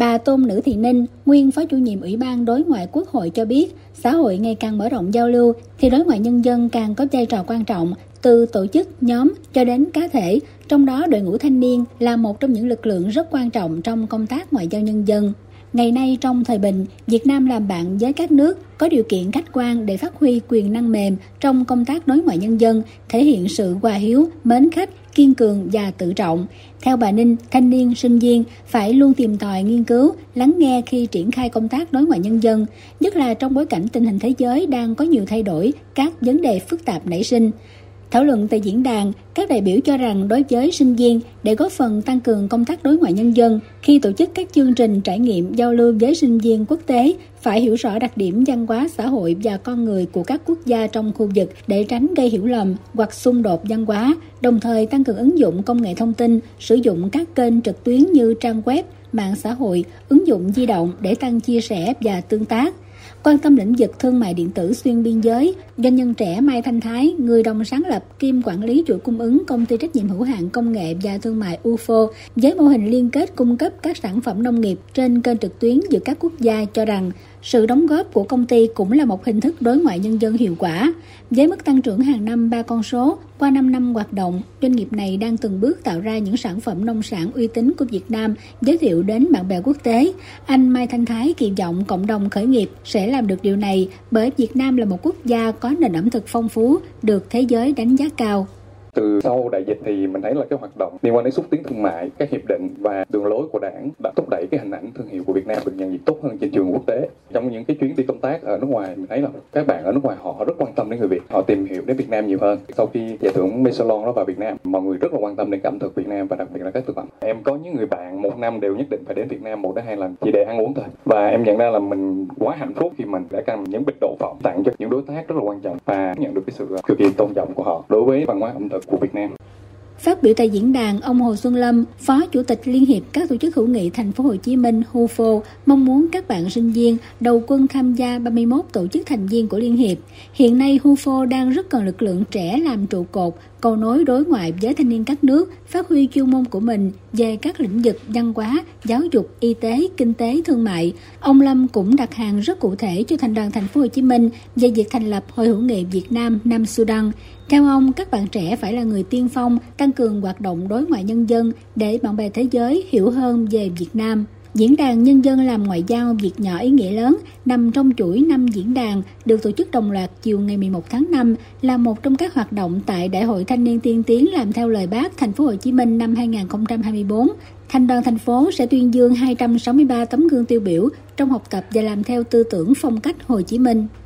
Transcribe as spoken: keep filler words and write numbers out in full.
Bà Tôn Nữ Thị Ninh, nguyên Phó Chủ nhiệm Ủy ban Đối ngoại Quốc hội cho biết, xã hội ngày càng mở rộng giao lưu thì đối ngoại nhân dân càng có vai trò quan trọng, từ tổ chức, nhóm cho đến cá thể, trong đó đội ngũ thanh niên là một trong những lực lượng rất quan trọng trong công tác ngoại giao nhân dân. Ngày nay trong thời bình, Việt Nam làm bạn với các nước có điều kiện khách quan để phát huy quyền năng mềm trong công tác đối ngoại nhân dân, thể hiện sự hòa hiếu, mến khách, kiên cường và tự trọng. Theo bà Ninh, thanh niên, sinh viên phải luôn tìm tòi nghiên cứu, lắng nghe khi triển khai công tác đối ngoại nhân dân, nhất là trong bối cảnh tình hình thế giới đang có nhiều thay đổi, các vấn đề phức tạp nảy sinh. Thảo luận tại diễn đàn, các đại biểu cho rằng đối với sinh viên, để góp phần tăng cường công tác đối ngoại nhân dân, khi tổ chức các chương trình trải nghiệm giao lưu với sinh viên quốc tế, phải hiểu rõ đặc điểm văn hóa xã hội và con người của các quốc gia trong khu vực để tránh gây hiểu lầm hoặc xung đột văn hóa, đồng thời tăng cường ứng dụng công nghệ thông tin, sử dụng các kênh trực tuyến như trang web, mạng xã hội, ứng dụng di động để tăng chia sẻ và tương tác. Quan tâm lĩnh vực thương mại điện tử xuyên biên giới, doanh nhân trẻ Mai Thanh Thái, người đồng sáng lập kiêm quản lý chuỗi cung ứng công ty trách nhiệm hữu hạn công nghệ và thương mại u ép o với mô hình liên kết cung cấp các sản phẩm nông nghiệp trên kênh trực tuyến giữa các quốc gia cho rằng sự đóng góp của công ty cũng là một hình thức đối ngoại nhân dân hiệu quả. Với mức tăng trưởng hàng năm ba con số, qua năm năm hoạt động, doanh nghiệp này đang từng bước tạo ra những sản phẩm nông sản uy tín của Việt Nam, giới thiệu đến bạn bè quốc tế. Anh Mai Thanh Thái kỳ vọng cộng đồng khởi nghiệp sẽ làm được điều này bởi Việt Nam là một quốc gia có nền ẩm thực phong phú, được thế giới đánh giá cao. Từ sau đại dịch thì mình thấy là cái hoạt động liên quan đến xúc tiến thương mại, các hiệp định và đường lối của Đảng đã thúc đẩy cái hình ảnh thương hiệu của Việt Nam được nhận diện tốt hơn trên trường quốc tế. Trong những cái chuyến đi công tác ở nước ngoài, mình thấy là các bạn ở nước ngoài họ rất quan tâm đến người Việt, họ tìm hiểu đến Việt Nam nhiều hơn. Sau khi giải thưởng Michelin nó vào Việt Nam, mọi người rất là quan tâm đến ẩm thực Việt Nam và đặc biệt là các thực phẩm. Em có những người bạn một năm đều nhất định phải đến Việt Nam một đến hai lần chỉ để ăn uống thôi. Và em nhận ra là mình quá hạnh phúc khi mình đã cầm những bịch đậu phộng tặng cho những đối tác rất là quan trọng và nhận được cái sự cực kỳ tôn trọng của họ đối với văn hóa ẩm thực của Việt Nam. Phát biểu tại diễn đàn, ông Hồ Xuân Lâm, Phó Chủ tịch Liên hiệp các tổ chức hữu nghị Thành phố Hồ Chí Minh (u ép o) mong muốn các bạn sinh viên đầu quân tham gia ba mươi mốt tổ chức thành viên của Liên hiệp. Hiện nay, u ép o đang rất cần lực lượng trẻ làm trụ cột, cầu nối đối ngoại với thanh niên các nước, phát huy chuyên môn của mình về các lĩnh vực văn hóa, giáo dục, y tế, kinh tế, thương mại. Ông Lâm cũng đặt hàng rất cụ thể cho Thành đoàn Thành phố Hồ Chí Minh về việc thành lập Hội hữu nghị Việt Nam Nam Sudan. Theo ông, các bạn trẻ phải là người tiên phong, tăng cường hoạt động đối ngoại nhân dân để bạn bè thế giới hiểu hơn về Việt Nam. Diễn đàn Nhân dân làm ngoại giao việc nhỏ ý nghĩa lớn nằm trong chuỗi năm diễn đàn được tổ chức đồng loạt chiều ngày mười một tháng năm là một trong các hoạt động tại Đại hội Thanh niên tiên tiến làm theo lời Bác Thành phố Hồ Chí Minh năm hai không hai tư. Thành đoàn thành phố sẽ tuyên dương hai trăm sáu mươi ba tấm gương tiêu biểu trong học tập và làm theo tư tưởng phong cách Hồ Chí Minh.